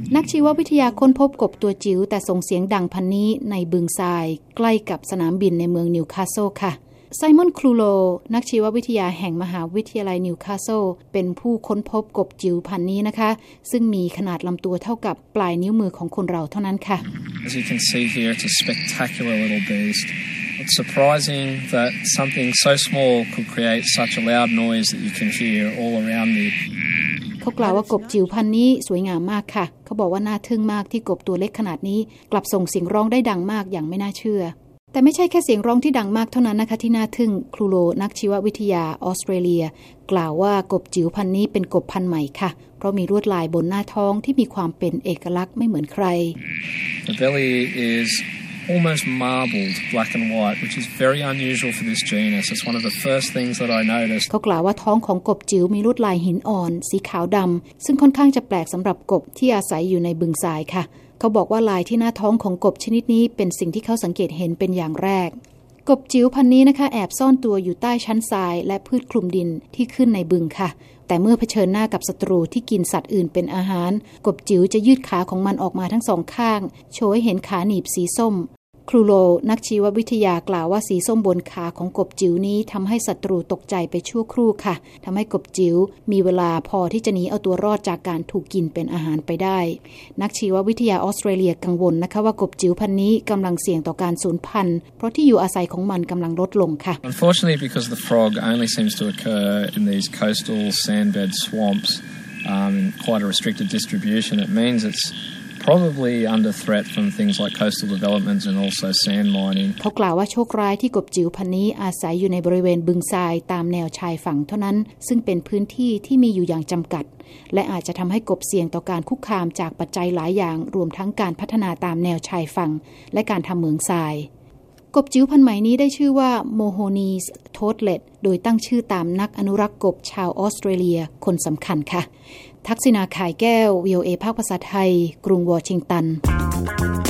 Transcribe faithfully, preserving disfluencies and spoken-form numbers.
นักชีววิทยาค้นพบกบตัวจิ๋วแต่ส่งเสียงดังพันนี้ในบึงทรายใกล้กับสนามบินในเมืองนิวคาสเซิลค่ะไซมอนคลูโลนักชีววิทยาแห่งมหาวิทยาลัยนิวคาสเซิลเป็นผู้ค้นพบกบจิ๋วพันนี้นะคะซึ่งมีขนาดลำตัวเท่ากับปลายนิ้วมือของคนเราเท่านั้นค่ะ As you can see here, it's a spectacular little beast. It's surprising that something so small could create such a loud noise that you can hear all around me. เขากล่าวว่ากบจิ๋วพันนี้สวยงามมากค่ะเขาบอกว่าน่าทึ่งมากที่กบตัวเล็กขนาดนี้กลับส่งเสียงร้องได้ดังมากอย่างไม่น่าเชื่อแต่ไม่ใช่แค่เสียงร้องที่ดังมากเท่านั้นนะคะที่น่าทึ่งครูโลนักชีววิทยาออสเตรเลียกล่าวว่ากบจิ๋วพันนี้เป็นกบพันธุ์ใหม่ค่ะเพราะมีลวดลายบนหน้าท้องที่มีความเป็นเอกลักษณ์ไม่เหมือนใคร The belly is almost marbled black and white, which is very unusual for this genus. It's one of the first things that I noticed. เขากล่าวว่าท้องของกบจิ๋วมีลวดลายหินอ่อนสีขาวดำซึ่งค่อนข้างจะแปลกสำหรับกบที่อาศัยอยู่ในบึงทรายค่ะเขาบอกว่าลายที่หน้าท้องของกบชนิดนี้เป็นสิ่งที่เขาสังเกตเห็นเป็นอย่างแรกกบจิ๋วพันนี้นะคะแอบซ่อนตัวอยู่ใต้ชั้นทรายและพืชคลุมดินที่ขึ้นในบึงค่ะแต่เมื่อเผชิญหน้ากับศัตรูที่กินสัตว์อื่นเป็นอาหารกบจิ๋วจะยืดขาของมันออกมาทั้งสองข้างโชว์ให้เห็นขาหนีบสีส้มครูโลนักชีววิทยากล่าวว่าสีส้มบนขาของกบจิ๋วนี้ทำให้ศัตรูตกใจไปชั่วครู่ค่ะทำให้กบจิ๋วมีเวลาพอที่จะหนีเอาตัวรอดจากการถูกกินเป็นอาหารไปได้นักชีววิทยาออสเตรเลียกังวลนะคะว่ากบจิ๋วพันนี้กำลังเสี่ยงต่อการสูญพันธุ์เพราะที่อยู่อาศัยของมันกำลังลดลงค่ะ Unfortunately, because the frog only seems to occur in these coastal sandbed swamps um, in quite a restricted distribution, it means it's probably under threat from things like coastal developments and also sand mining. เขากล่าวว่าโชคร้ายที่กบจิ๋วพันนี้อาศัยอยู่ในบริเวณบึงทรายตามแนวชายฝั่งเท่านั้นซึ่งเป็นพื้นที่ที่มีอยู่อย่างจำกัดและอาจจะทำให้กบเสี่ยงต่อการคุกคามจากปัจจัยหลายอย่างรวมทั้งการพัฒนาตามแนวชายฝั่งและการทำเหมืองทรายกบจิ๋วพันธุ์ใหม่นี้ได้ชื่อว่าโมโฮนีสโทสเลตโดยตั้งชื่อตามนักอนุรักษ์กบชาวออสเตรเลียคนสำคัญค่ะทักษิณา ข่ายแก้ว วี โอ เอ ภาคภาษาไทยกรุงวอชิงตัน